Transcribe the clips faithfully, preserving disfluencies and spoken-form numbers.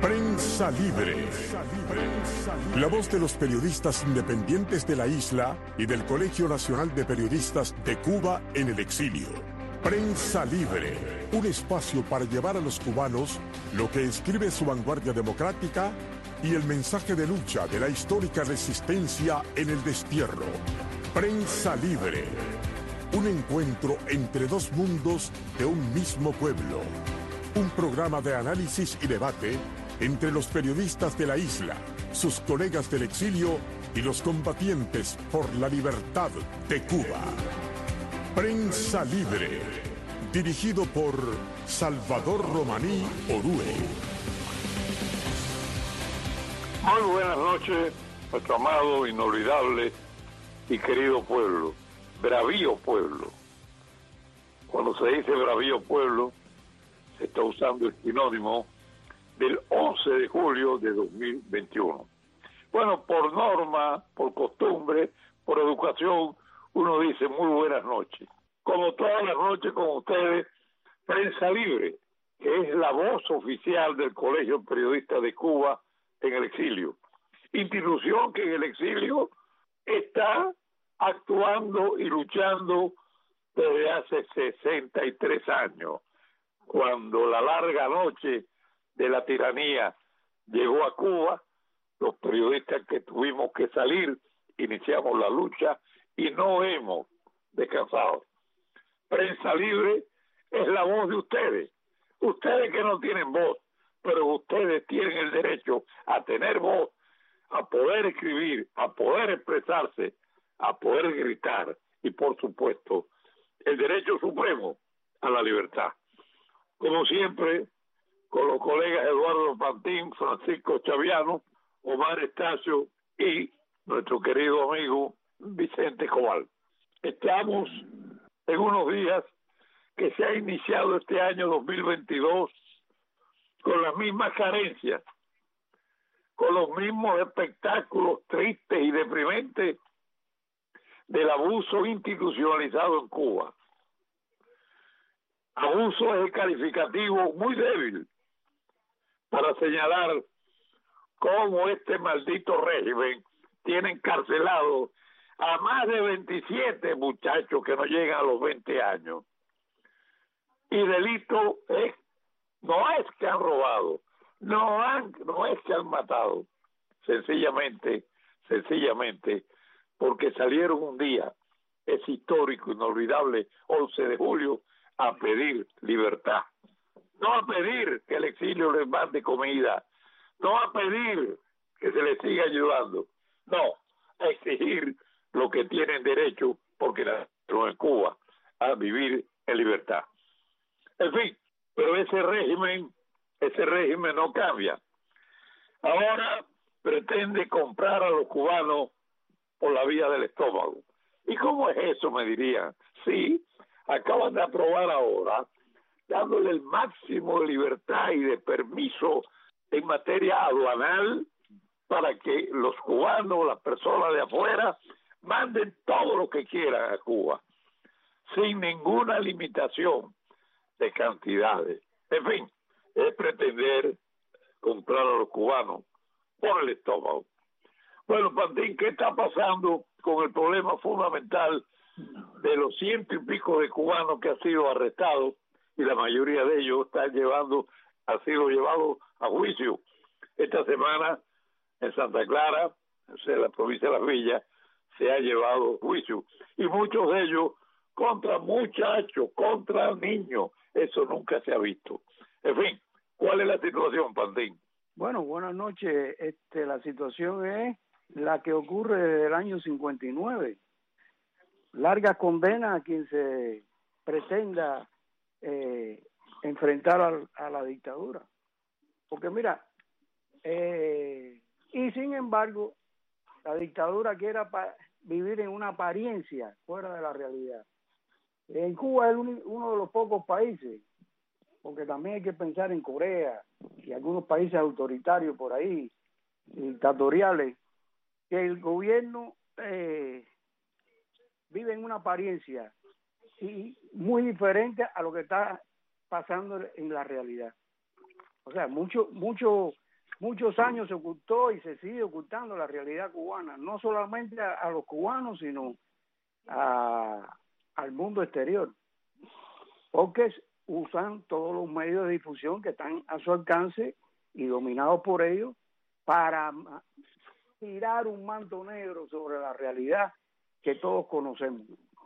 Prensa Libre. La voz de los periodistas independientes de la isla y del Colegio Nacional de Periodistas de Cuba en el exilio. Prensa Libre, un espacio para llevar a los cubanos lo que escribe su vanguardia democrática y el mensaje de lucha de la histórica resistencia en el destierro. Prensa Libre, un encuentro entre dos mundos de un mismo pueblo. Un programa de análisis y debate entre los periodistas de la isla, sus colegas del exilio y los combatientes por la libertad de Cuba. Prensa Libre, dirigido por Salvador Romaní Orue. Muy buenas noches, nuestro amado, inolvidable y querido pueblo, bravío pueblo. Cuando se dice bravío pueblo, se está usando el sinónimo del once de julio de dos mil veintiuno. Bueno, por norma, por costumbre, por educación, uno dice muy buenas noches. Como todas las noches con ustedes, Prensa Libre, que es la voz oficial del Colegio de Periodistas de Cuba en el exilio. Institución que en el exilio está actuando y luchando desde hace sesenta y tres años, cuando la larga noche de la tiranía llegó a Cuba. Los periodistas que tuvimos que salir, iniciamos la lucha y no hemos descansado. Prensa Libre es la voz de ustedes, ustedes que no tienen voz, pero ustedes tienen el derecho a tener voz, a poder escribir, a poder expresarse, a poder gritar y, por supuesto, el derecho supremo a la libertad. Como siempre, con los colegas Eduardo Pantín, Francisco Chaviano, Omar Estacio y nuestro querido amigo Vicente Cobal. Estamos en unos días que se ha iniciado este año dos mil veintidós con las mismas carencias, con los mismos espectáculos tristes y deprimentes del abuso institucionalizado en Cuba. Abuso es el calificativo muy débil para señalar cómo este maldito régimen tiene encarcelado a más de veintisiete muchachos que no llegan a los veinte años. Y delito es, no es que han robado, no, han, no es que han matado, sencillamente, sencillamente, porque salieron un día, es histórico, inolvidable, once de julio, a pedir libertad. No a pedir que el exilio les mande comida, no a pedir que se les siga ayudando, no, a exigir lo que tienen derecho, porque nacieron en Cuba, a vivir en libertad. En fin, pero ese régimen, ese régimen no cambia. Ahora pretende comprar a los cubanos por la vía del estómago. ¿Y cómo es eso? Me dirían. Sí, acaban de aprobar ahora, dándole el máximo de libertad y de permiso en materia aduanal para que los cubanos, las personas de afuera, manden todo lo que quieran a Cuba, sin ninguna limitación de cantidades. En fin, es pretender comprar a los cubanos por el estómago. Bueno, Pantín, ¿qué está pasando con el problema fundamental de los ciento y pico de cubanos que han sido arrestados y la mayoría de ellos están llevando, ha sido llevado a juicio? Esta semana en Santa Clara, o sea, en la provincia de Las Villas, se ha llevado a juicio. Y muchos de ellos contra muchachos, contra niños. Eso nunca se ha visto. En fin, ¿cuál es la situación, Pantín? Bueno, buenas noches. Este, la situación es la que ocurre desde el año cincuenta y nueve. Larga condena a quien se pretenda eh, enfrentar a, a la dictadura. Porque mira, eh, y sin embargo, la dictadura quiere vivir en una apariencia fuera de la realidad. En Cuba es uno de los pocos países, porque también hay que pensar en Corea y algunos países autoritarios por ahí, dictatoriales, que el gobierno eh, vive en una apariencia y muy diferente a lo que está pasando en la realidad. O sea, mucho, mucho muchos años se ocultó y se sigue ocultando la realidad cubana, no solamente a, a los cubanos, sino a, al mundo exterior, porque usan todos los medios de difusión que están a su alcance y dominados por ellos para tirar un manto negro sobre la realidad que todos conocemos.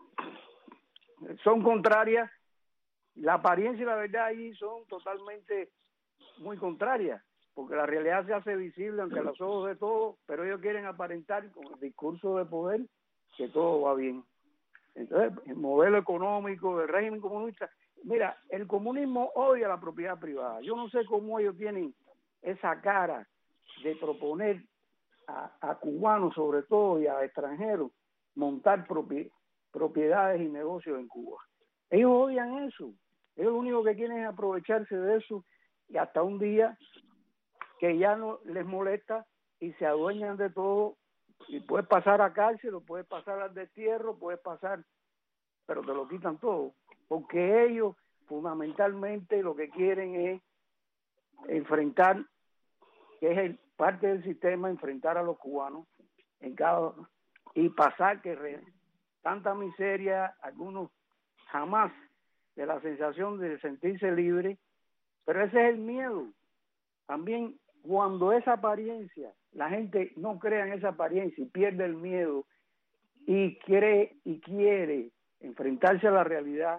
Son contrarias, la apariencia y la verdad ahí son totalmente muy contrarias, porque la realidad se hace visible ante los ojos de todos, pero ellos quieren aparentar con el discurso de poder que todo va bien. Entonces, el modelo económico del régimen comunista, mira, el comunismo odia la propiedad privada. Yo no sé cómo ellos tienen esa cara de proponer a, a cubanos sobre todo y a extranjeros montar propi, propiedades y negocios en Cuba. Ellos odian eso. Ellos lo único que quieren es aprovecharse de eso y hasta un día que ya no les molesta y se adueñan de todo y puedes pasar a cárcel o puedes pasar al destierro, puedes pasar, pero te lo quitan todo, porque ellos fundamentalmente lo que quieren es enfrentar, que es el, parte del sistema, enfrentar a los cubanos en cada y pasar que re, tanta miseria, algunos jamás de la sensación de sentirse libre, pero ese es el miedo. También cuando esa apariencia, la gente no crea en esa apariencia y pierde el miedo y cree y quiere enfrentarse a la realidad,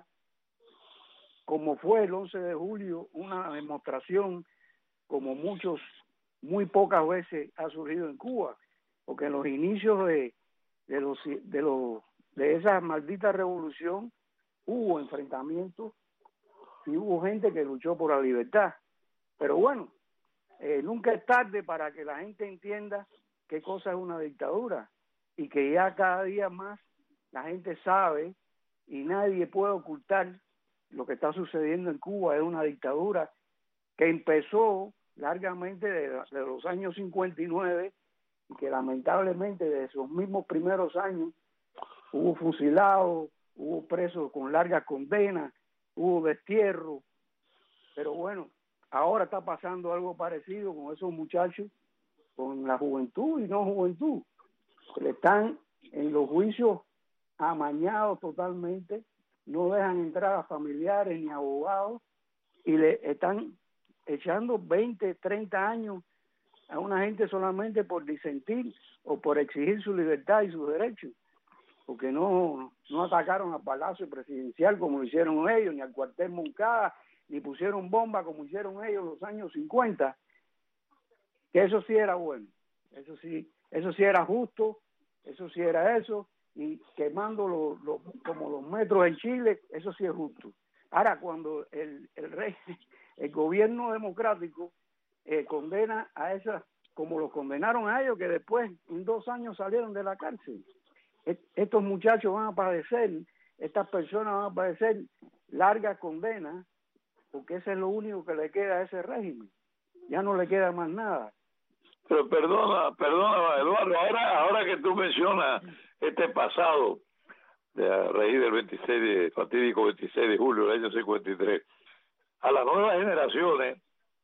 como fue el once de julio, una demostración como muchos, muy pocas veces ha surgido en Cuba, porque en los inicios de, de, los, de, los, de esa maldita revolución hubo enfrentamientos y hubo gente que luchó por la libertad. Pero bueno, eh, nunca es tarde para que la gente entienda qué cosa es una dictadura y que ya cada día más la gente sabe y nadie puede ocultar lo que está sucediendo en Cuba. Es una dictadura que empezó largamente de, de los años cincuenta y nueve y que lamentablemente de esos mismos primeros años hubo fusilados, hubo presos con largas condenas, hubo destierro, pero bueno, ahora está pasando algo parecido con esos muchachos, con la juventud y no juventud, que le están en los juicios amañados totalmente, no dejan entrar a familiares ni abogados y le están echando veinte, treinta años a una gente solamente por disentir o por exigir su libertad y sus derechos, porque no, no atacaron al Palacio Presidencial como lo hicieron ellos, ni al cuartel Moncada, ni pusieron bomba como hicieron ellos en los años cincuenta, que eso sí era bueno, eso sí, eso sí era justo, eso sí era eso, y quemando lo, lo, como los metros en Chile, eso sí es justo. Ahora, cuando el, el rey, el gobierno democrático eh, condena a esas, como los condenaron a ellos, que después en dos años salieron de la cárcel, estos muchachos van a padecer, estas personas van a padecer largas condenas, porque eso es lo único que le queda a ese régimen, ya no le queda más nada. Pero perdona, perdona Eduardo, ahora, ahora que tú mencionas este pasado de a raíz del veintiséis de, fatídico veintiséis de julio del año cincuenta y tres, a las nuevas generaciones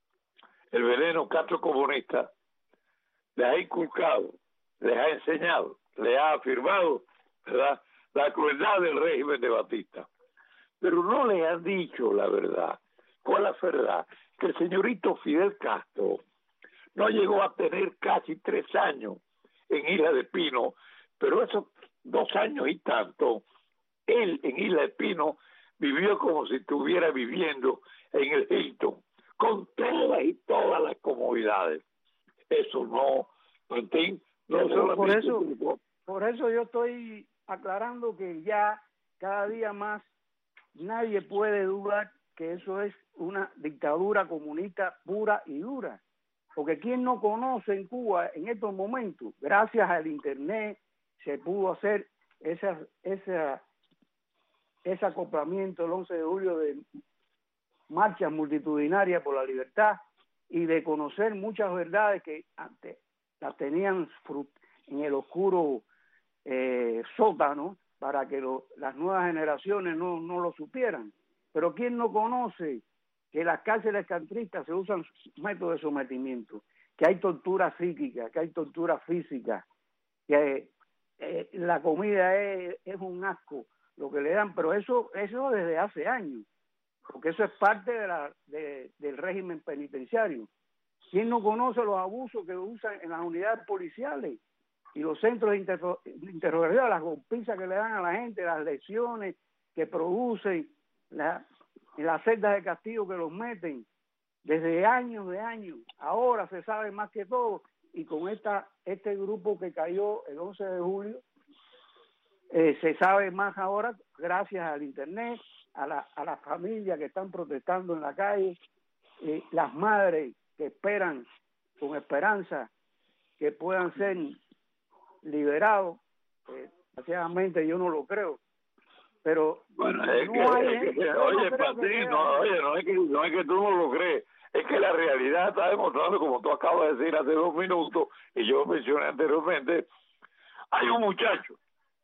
el veneno Castro comunista les ha inculcado, les ha enseñado, les ha afirmado, ¿verdad?, la crueldad del régimen de Batista, pero no les han dicho la verdad. ¿Cuál es la verdad? Que el señorito Fidel Castro no llegó a tener casi tres años en Isla de Pino, pero esos dos años y tanto, él en Isla de Pino vivió como si estuviera viviendo en el Hilton, con todas y todas las comodidades. Eso no, en fin, no por, por eso, por eso yo estoy aclarando que ya cada día más nadie puede dudar que eso es una dictadura comunista pura y dura, porque quien no conoce en Cuba en estos momentos, gracias al internet se pudo hacer esa, esa, ese acoplamiento el once de julio de marchas multitudinarias por la libertad y de conocer muchas verdades que antes las tenían en el oscuro eh, sótano para que lo, las nuevas generaciones no, no lo supieran. Pero ¿quién no conoce que las cárceles castristas se usan métodos de sometimiento? que hay tortura psíquica, que hay tortura física, que eh, la comida es, es un asco lo que le dan, pero eso eso desde hace años, porque eso es parte de la de, del régimen penitenciario. ¿Quién no conoce los abusos que usan en las unidades policiales y los centros de interro interrogatorio, las golpizas que le dan a la gente, las lesiones que producen, la, en las celdas de castigo que los meten desde años de años? Ahora se sabe más que todo, y con esta este grupo que cayó el once de julio, eh, se sabe más ahora gracias al internet, a la, a las familias que están protestando en la calle, eh, las madres que esperan con esperanza que puedan ser liberados. Eh, desgraciadamente yo no lo creo, pero bueno, es no que, hay, es que no oye, creo Patín, que no, oye, no es que no es que tú no lo crees, es que la realidad está demostrando, como tú acabas de decir hace dos minutos, y yo mencioné anteriormente, hay un muchacho,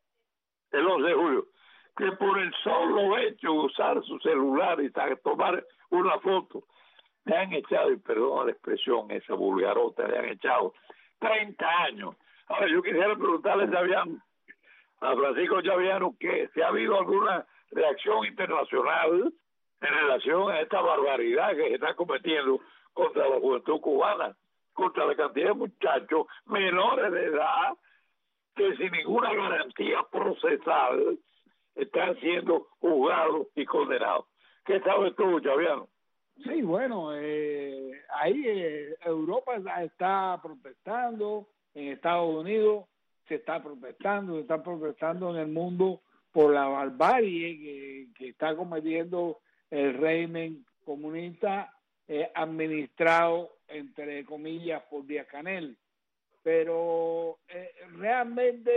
el once de julio, que por el solo hecho de usar su celular y tomar una foto, le han echado, y perdón la expresión, esa vulgarota, le han echado treinta años. Ahora, yo quisiera preguntarle a Chaviano, a Francisco Chaviano, que si ha habido alguna reacción internacional en relación a esta barbaridad que se está cometiendo contra la juventud cubana, contra la cantidad de muchachos menores de edad que sin ninguna garantía procesal están siendo juzgados y condenados. ¿Qué sabes tú, Chaviano? Sí, bueno, eh, ahí eh, Europa está protestando, en Estados Unidos se está protestando, se está protestando en el mundo por la barbarie que, que está cometiendo el régimen comunista eh, administrado, entre comillas, por Díaz-Canel. Pero eh, realmente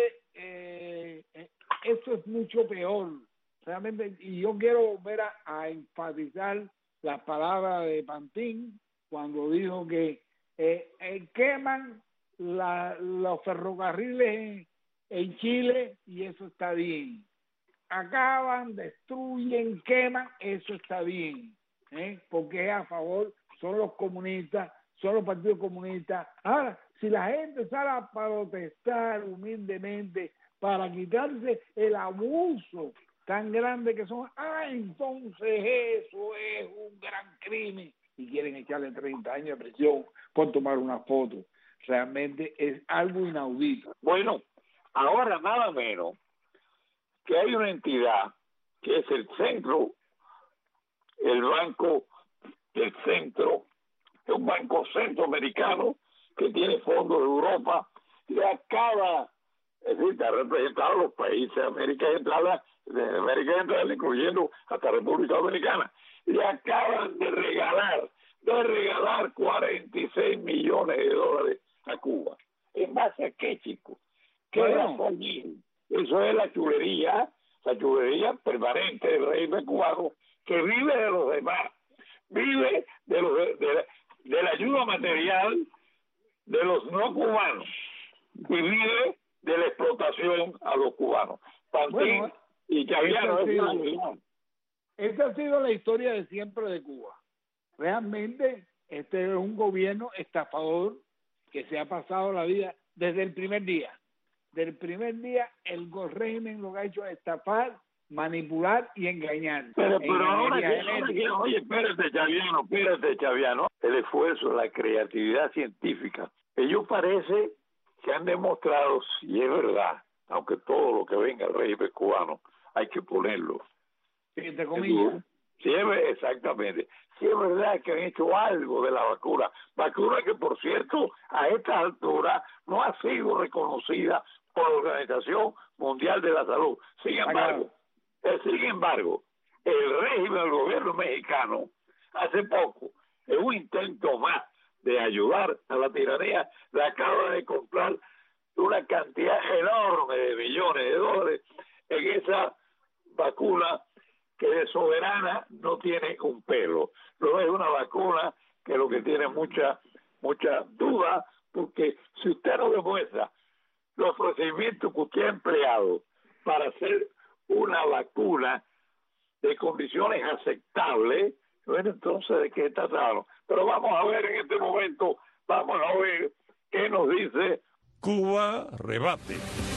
eh, eso es mucho peor, realmente, y yo quiero volver a, a enfatizar las palabras de Pantín cuando dijo que eh, eh, queman la, los ferrocarriles en, en Chile y eso está bien. Acaban, destruyen, queman, eso está bien, ¿eh? Porque es a favor, son los comunistas, son los partidos comunistas. Ahora, si la gente sale a protestar humildemente para quitarse el abuso tan grande que son, ah, entonces eso es un gran crimen y quieren echarle treinta años de prisión por tomar una foto. Realmente es algo inaudito. Bueno, ahora nada menos que hay una entidad que es el centro, el banco del centro, es un banco centroamericano que tiene fondos de Europa y acaba, es decir, está representado a los países de América Central, de América Central, incluyendo hasta República Dominicana, y acaban de regalar, de regalar cuarenta y seis millones de dólares a Cuba. ¿En base a qué, chicos? ¿Qué Bueno. razón? Eso es la chulería, la chulería permanente del régimen cubano, que vive de los demás, vive de, los, de, de, de la ayuda material de los no cubanos y vive de la explotación a los cubanos. Pantín Bueno, y Chaviano, esa ha sido- es una esa ha sido la historia de siempre de Cuba. Realmente este es un gobierno estafador que se ha pasado la vida desde el primer día. Del primer día el régimen lo que ha hecho es estafar, manipular y engañar. Pero, pero ahora que, Engañería ahora que, genética. oye, espérate, Chaviano, espérate, Chaviano, el esfuerzo, la creatividad científica, ellos parece que han demostrado, si es verdad, aunque todo lo que venga al régimen cubano hay que ponerlo, Sí, entre comillas. si es, ver- exactamente, si es verdad que han hecho algo de la vacuna, vacuna que por cierto a esta altura no ha sido reconocida por la Organización Mundial de la Salud. Sin embargo, eh, sin embargo, el régimen del gobierno mexicano hace poco, en un intento más de ayudar a la tiranía, le acaba de comprar una cantidad enorme de millones de dólares en esa vacuna que de soberana no tiene un pelo. No es una vacuna que lo que tiene mucha mucha duda, porque si usted no demuestra los procedimientos que usted ha empleado para hacer una vacuna de condiciones aceptables, bueno, entonces de qué está hablando. Pero vamos a ver en este momento Vamos a ver qué nos dice Cuba Rebate.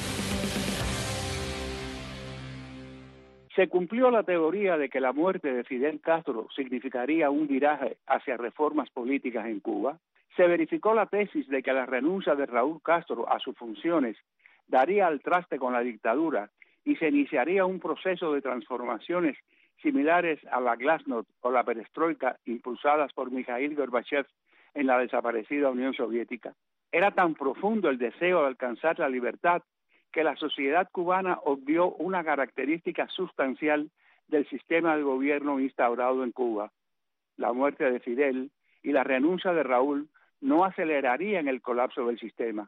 Se cumplió la teoría de que la muerte de Fidel Castro significaría un viraje hacia reformas políticas en Cuba. Se verificó la tesis de que la renuncia de Raúl Castro a sus funciones daría al traste con la dictadura y se iniciaría un proceso de transformaciones similares a la Glasnost o la Perestroika impulsadas por Mikhail Gorbachev en la desaparecida Unión Soviética. Era tan profundo el deseo de alcanzar la libertad que la sociedad cubana obvió una característica sustancial del sistema de gobierno instaurado en Cuba. La muerte de Fidel y la renuncia de Raúl no acelerarían el colapso del sistema.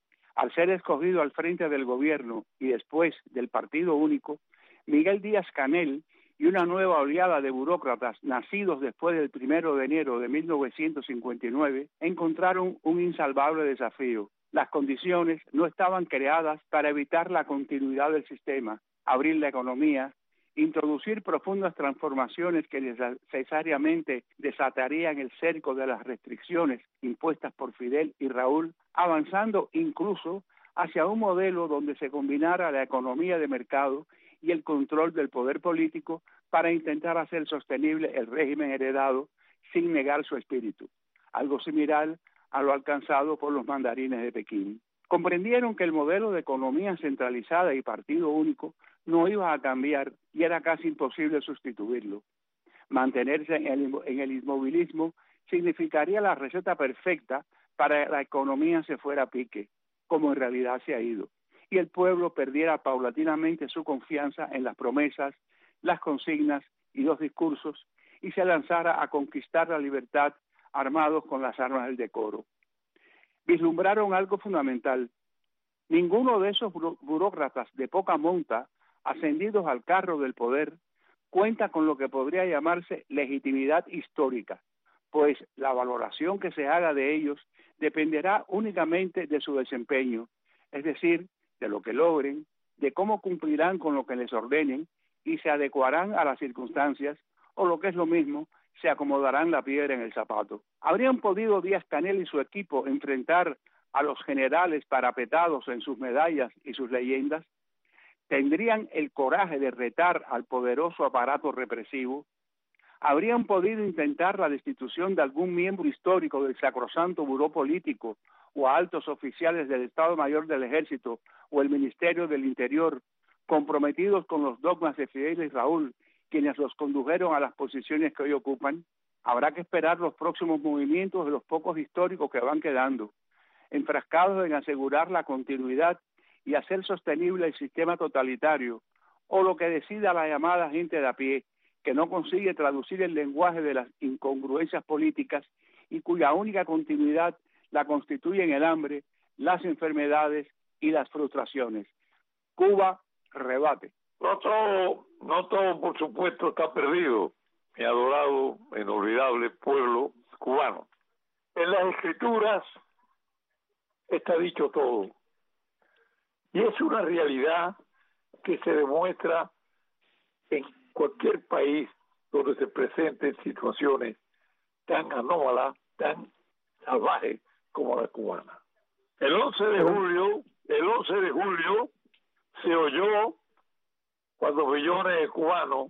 Al ser escogido al frente del gobierno y después del Partido Único, Miguel Díaz-Canel y una nueva oleada de burócratas nacidos después del primero de enero de mil novecientos cincuenta y nueve encontraron un insalvable desafío. Las condiciones no estaban creadas para evitar la continuidad del sistema, abrir la economía, introducir profundas transformaciones que necesariamente desatarían el cerco de las restricciones impuestas por Fidel y Raúl, avanzando incluso hacia un modelo donde se combinara la economía de mercado y el control del poder político para intentar hacer sostenible el régimen heredado sin negar su espíritu, algo similar a lo alcanzado por los mandarines de Pekín. Comprendieron que el modelo de economía centralizada y partido único no iba a cambiar y era casi imposible sustituirlo. Mantenerse en el, en el inmovilismo significaría la receta perfecta para que la economía se fuera a pique, como en realidad se ha ido, y el pueblo perdiera paulatinamente su confianza en las promesas, las consignas y los discursos y se lanzara a conquistar la libertad armados con las armas del decoro. Vislumbraron algo fundamental. Ninguno de esos burócratas de poca monta, ascendidos al carro del poder, cuenta con lo que podría llamarse legitimidad histórica, pues la valoración que se haga de ellos dependerá únicamente de su desempeño, es decir, de lo que logren, de cómo cumplirán con lo que les ordenen y se adecuarán a las circunstancias, o lo que es lo mismo, se acomodarán la piedra en el zapato. ¿Habrían podido Díaz-Canel y su equipo enfrentar a los generales parapetados en sus medallas y sus leyendas? ¿Tendrían el coraje de retar al poderoso aparato represivo? ¿Habrían podido intentar la destitución de algún miembro histórico del sacrosanto buró político o a altos oficiales del Estado Mayor del Ejército o el Ministerio del Interior, comprometidos con los dogmas de Fidel y Raúl, quienes los condujeron a las posiciones que hoy ocupan? Habrá que esperar los próximos movimientos de los pocos históricos que van quedando, enfrascados en asegurar la continuidad y hacer sostenible el sistema totalitario, o lo que decida la llamada gente de a pie, que no consigue traducir el lenguaje de las incongruencias políticas y cuya única continuidad la constituyen el hambre, las enfermedades y las frustraciones. Cuba rebate. No todo, no todo, por supuesto, está perdido, mi adorado, inolvidable pueblo cubano. En las escrituras está dicho todo. Y es una realidad que se demuestra en cualquier país donde se presenten situaciones tan anómalas, tan salvajes como la cubana. El once de julio, el once de julio se oyó cuando millones de cubanos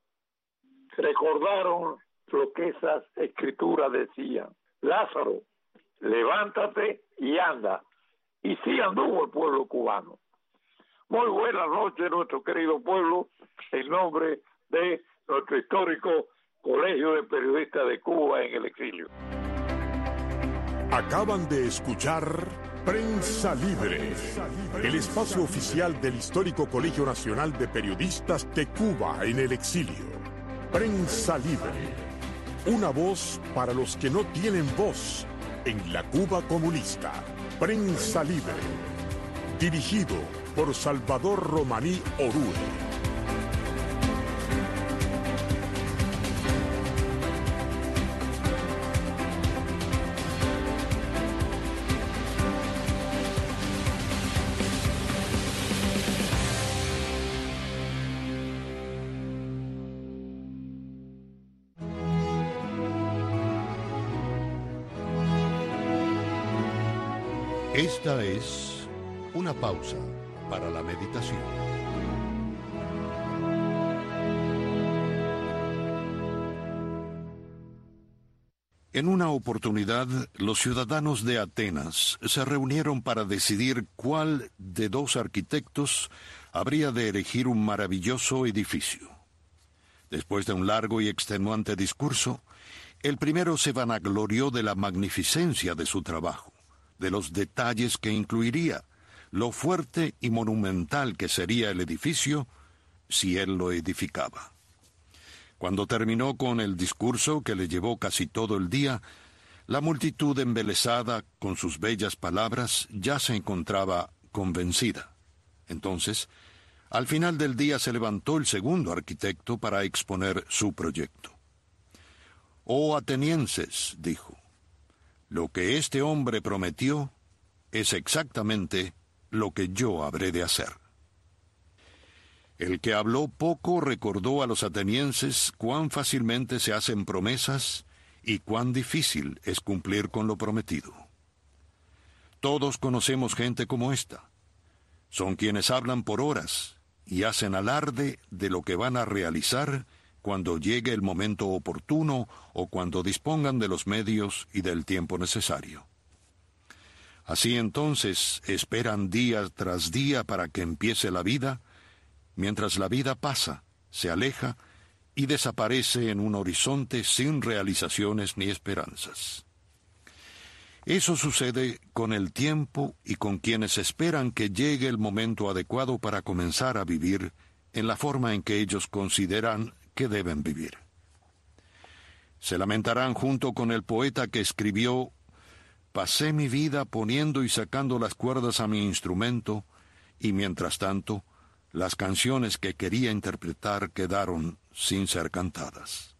recordaron lo que esas escrituras decían. Lázaro, levántate y anda. Y sí anduvo el pueblo cubano. Muy buenas noches, nuestro querido pueblo, en nombre de nuestro histórico Colegio de Periodistas de Cuba en el exilio. Acaban de escuchar Prensa Libre, el espacio oficial del histórico Colegio Nacional de Periodistas de Cuba en el exilio. Prensa Libre, una voz para los que no tienen voz en la Cuba comunista. Prensa Libre, dirigido por Salvador Romaní Orue. Esta es una pausa para la meditación. En una oportunidad, los ciudadanos de Atenas se reunieron para decidir cuál de dos arquitectos habría de erigir un maravilloso edificio. Después de un largo y extenuante discurso, el primero se vanaglorió de la magnificencia de su trabajo, de los detalles que incluiría, lo fuerte y monumental que sería el edificio si él lo edificaba. Cuando terminó con el discurso, que le llevó casi todo el día, la multitud embelesada con sus bellas palabras ya se encontraba convencida. Entonces, al final del día se levantó el segundo arquitecto para exponer su proyecto. «Oh atenienses», dijo, «lo que este hombre prometió es exactamente lo que yo habré de hacer». El que habló poco recordó a los atenienses cuán fácilmente se hacen promesas y cuán difícil es cumplir con lo prometido. Todos conocemos gente como esta. Son quienes hablan por horas y hacen alarde de lo que van a realizar cuando llegue el momento oportuno o cuando dispongan de los medios y del tiempo necesario. Así entonces esperan día tras día para que empiece la vida, mientras la vida pasa, se aleja y desaparece en un horizonte sin realizaciones ni esperanzas. Eso sucede con el tiempo y con quienes esperan que llegue el momento adecuado para comenzar a vivir en la forma en que ellos consideran que deben vivir. Se lamentarán junto con el poeta que escribió: «Pasé mi vida poniendo y sacando las cuerdas a mi instrumento, y mientras tanto, las canciones que quería interpretar quedaron sin ser cantadas».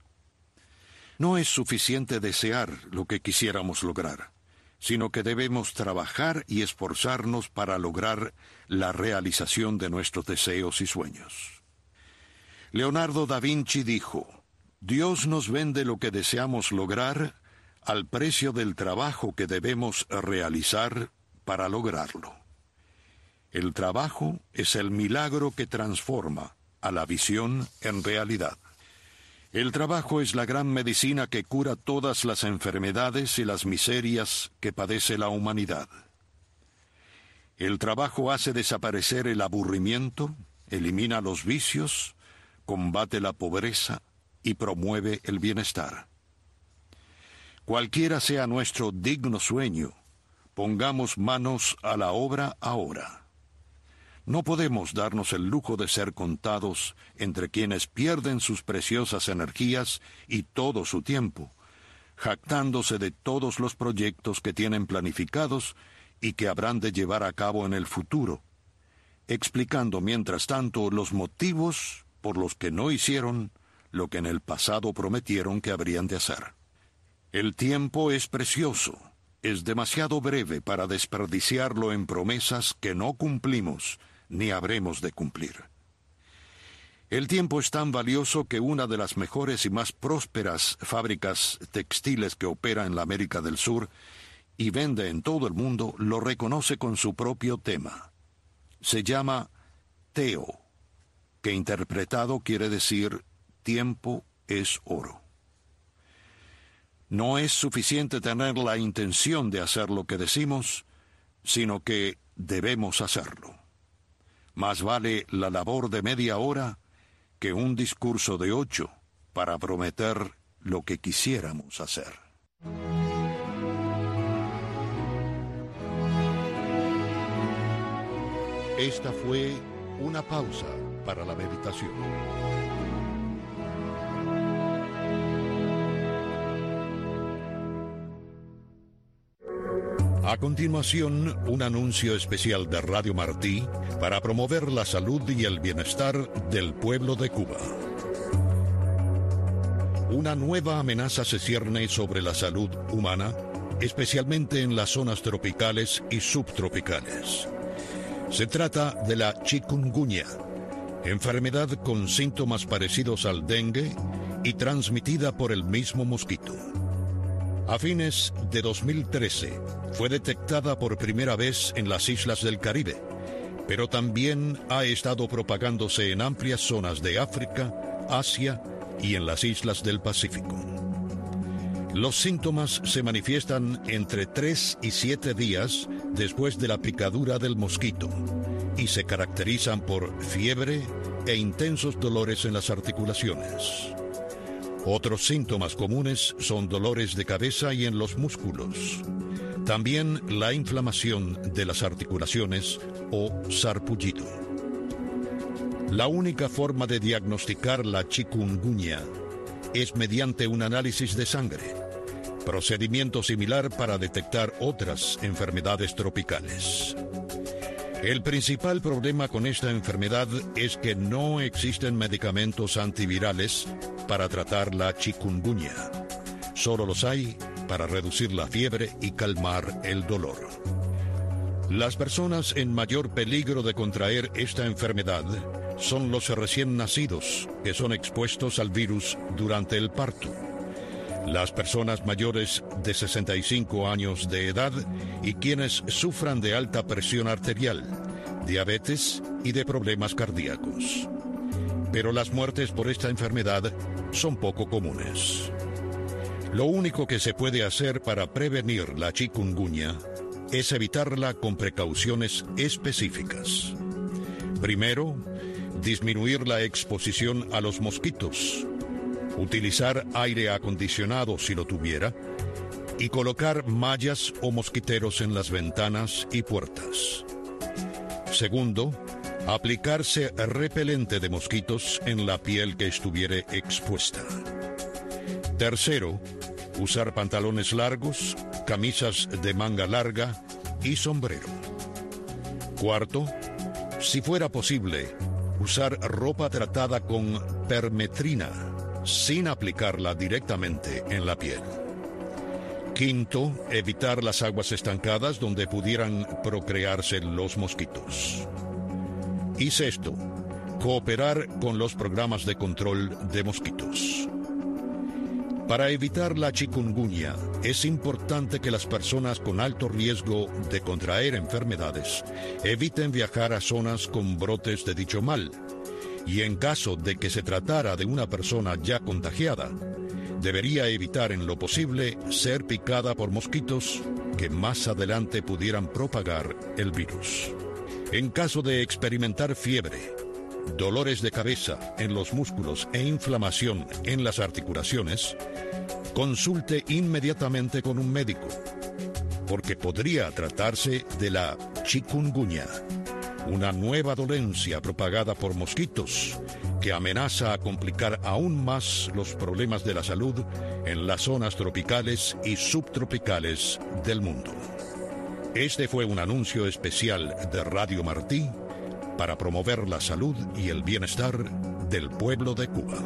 No es suficiente desear lo que quisiéramos lograr, sino que debemos trabajar y esforzarnos para lograr la realización de nuestros deseos y sueños. Leonardo da Vinci dijo: «Dios nos vende lo que deseamos lograr al precio del trabajo que debemos realizar para lograrlo». El trabajo es el milagro que transforma a la visión en realidad. El trabajo es la gran medicina que cura todas las enfermedades y las miserias que padece la humanidad. El trabajo hace desaparecer el aburrimiento, elimina los vicios, combate la pobreza y promueve el bienestar. Cualquiera sea nuestro digno sueño, pongamos manos a la obra ahora. No podemos darnos el lujo de ser contados entre quienes pierden sus preciosas energías y todo su tiempo, jactándose de todos los proyectos que tienen planificados y que habrán de llevar a cabo en el futuro, explicando mientras tanto los motivos por los que no hicieron lo que en el pasado prometieron que habrían de hacer. El tiempo es precioso, es demasiado breve para desperdiciarlo en promesas que no cumplimos ni habremos de cumplir. El tiempo es tan valioso que una de las mejores y más prósperas fábricas textiles que opera en la América del Sur y vende en todo el mundo lo reconoce con su propio tema. Se llama Teo, que interpretado quiere decir tiempo es oro. No es suficiente tener la intención de hacer lo que decimos, sino que debemos hacerlo. Más vale la labor de media hora que un discurso de ocho para prometer lo que quisiéramos hacer. Esta fue una pausa para la meditación. A continuación, un anuncio especial de Radio Martí para promover la salud y el bienestar del pueblo de Cuba. Una nueva amenaza se cierne sobre la salud humana, especialmente en las zonas tropicales y subtropicales. Se trata de la chikungunya, enfermedad con síntomas parecidos al dengue y transmitida por el mismo mosquito. A fines de dos mil trece fue detectada por primera vez en las islas del Caribe, pero también ha estado propagándose en amplias zonas de África, Asia y en las islas del Pacífico. Los síntomas se manifiestan entre tres y siete días después de la picadura del mosquito y se caracterizan por fiebre e intensos dolores en las articulaciones. Otros síntomas comunes son dolores de cabeza y en los músculos. También la inflamación de las articulaciones o sarpullido. La única forma de diagnosticar la chikungunya es mediante un análisis de sangre, procedimiento similar para detectar otras enfermedades tropicales. El principal problema con esta enfermedad es que no existen medicamentos antivirales para tratar la chikungunya. Solo los hay para reducir la fiebre y calmar el dolor. Las personas en mayor peligro de contraer esta enfermedad son los recién nacidos que son expuestos al virus durante el parto, las personas mayores de sesenta y cinco años de edad y quienes sufran de alta presión arterial, diabetes y de problemas cardíacos. Pero las muertes por esta enfermedad son poco comunes. Lo único que se puede hacer para prevenir la chikungunya es evitarla con precauciones específicas. Primero, disminuir la exposición a los mosquitos, utilizar aire acondicionado si lo tuviera, y colocar mallas o mosquiteros en las ventanas y puertas. Segundo, aplicarse repelente de mosquitos en la piel que estuviere expuesta. Tercero, usar pantalones largos, camisas de manga larga y sombrero. Cuarto, si fuera posible, usar ropa tratada con permetrina, sin aplicarla directamente en la piel. Quinto, evitar las aguas estancadas donde pudieran procrearse los mosquitos. Y sexto, cooperar con los programas de control de mosquitos. Para evitar la chikungunya, es importante que las personas con alto riesgo de contraer enfermedades eviten viajar a zonas con brotes de dicho mal, y en caso de que se tratara de una persona ya contagiada, debería evitar en lo posible ser picada por mosquitos que más adelante pudieran propagar el virus. En caso de experimentar fiebre, dolores de cabeza en los músculos e inflamación en las articulaciones, consulte inmediatamente con un médico, porque podría tratarse de la chikungunya, una nueva dolencia propagada por mosquitos que amenaza a complicar aún más los problemas de la salud en las zonas tropicales y subtropicales del mundo. Este fue un anuncio especial de Radio Martí para promover la salud y el bienestar del pueblo de Cuba.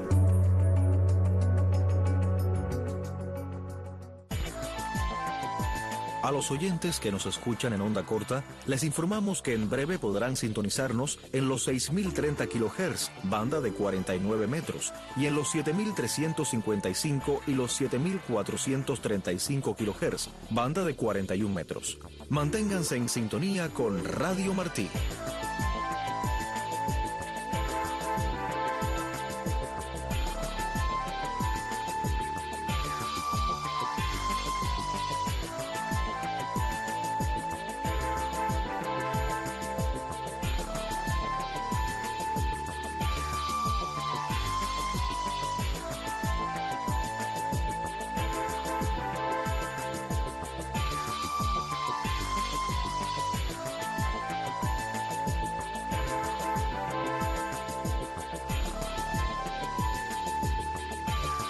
A los oyentes que nos escuchan en onda corta, les informamos que en breve podrán sintonizarnos en los seis mil treinta kilohertz, banda de cuarenta y nueve metros, y en los siete mil trescientos cincuenta y cinco y los siete mil cuatrocientos treinta y cinco kilohertz, banda de cuarenta y un metros. Manténganse en sintonía con Radio Martí.